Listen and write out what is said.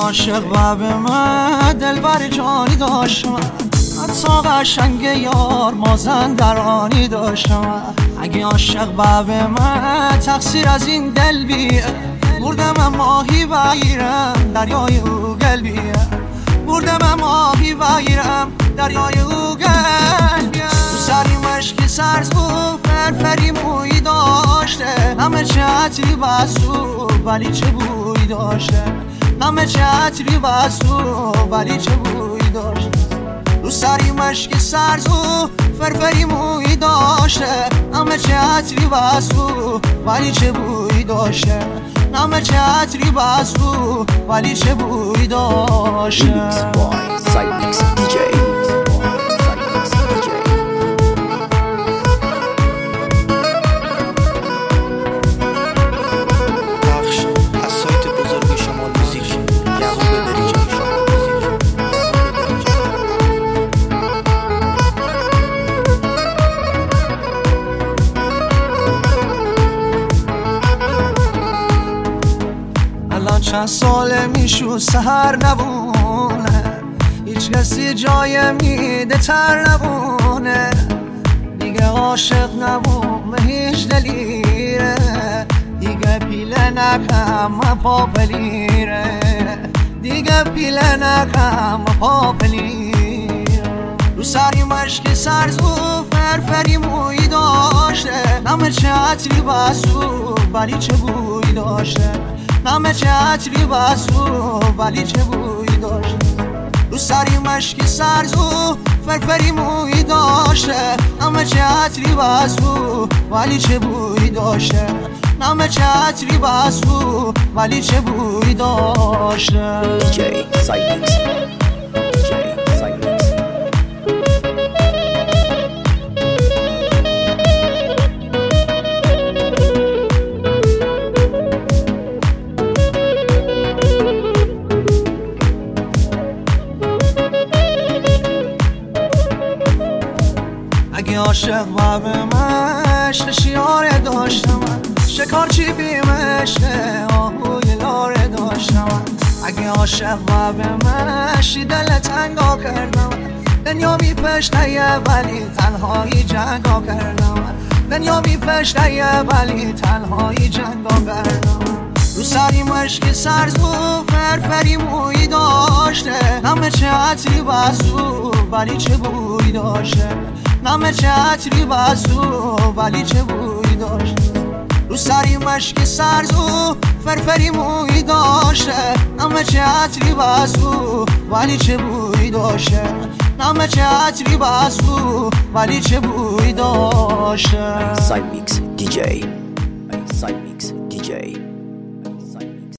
عاشق و به من دلبر جانی داشتم، حتی قشنگ یار مازندرانی داشتم. اگه عاشق و به من تقصیر از این دل بیه، بردم ماهی بگیرم دریای او گل بیه، بردم ماهی بگیرم دریای او گل بیه. تو سری مشکی سرزو فرفری موی داشته، همه چه عطری بزو ولی چه بوی داشته، همه چه عطری بزو ولی چه بوی داشته. تو سری مشکی سرزو فرفری موی داشته، همه چه عطری بزو ولی چه بوی داشته، همه چه عطری بزو ولی چه بوی داشته. Remix boy, side mix DJ. چند ساله میشو سهر نبونه، هیچ کسی جای میده تر نبونه. دیگه عاشق نبوم هیچ دلیره، دیگه پیله نکم پا پلیره، دیگه پیله نکم پا پلیره. رو سری مشکی سرزو فرفری موی داشته، همه چه عطری بزو ولی چه بوی داشته، همه چه عطری بزو ولی چه بوی داشته. رو سری مشکی سرزو فرفری موی داشته، همه چه عطری بزو ولی چه بوی داشته، همه چه عطری بزو ولی چه بوی داشته. DJ side mix. DJ side mix. اگه عاشق و به مشت شیاره داشتم، شکارچی بیمشته آهوی لاره داشتم. اگه عاشق و به مشتی دل تنگا کردم، دنیا بی پشته ولی تنهایی جنگا کردم، دنیا بی پشته ولی تنهایی جنگا کردم. رو سری مشکی سرزو فرفری موی داشته، همه چه عطری بزو ولی چه بوی داشته، همه چه عطری بزو ولی چه بوی داشته. رو سری مشکی سرزو فرفری موی داشته، همه چه عطری بزو ولی چه بوی داشته، همه چه عطری بزو ولی چه بوی داشته. Side mix DJ. Side mix DJ.